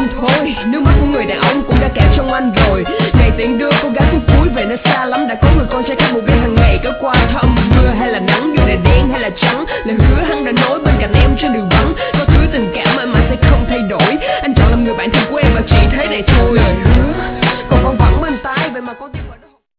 anh thôi. Nước mắt của người đàn ông cũng đã kẹt trong anh rồi. Ngày tiễn đưa cô gái cuối cuối về nơi xa lắm. Đã có người con trai khác một bên hàng ngày có qua thăm. Mưa hay là nắng, dù là đen hay là trắng, lời hứa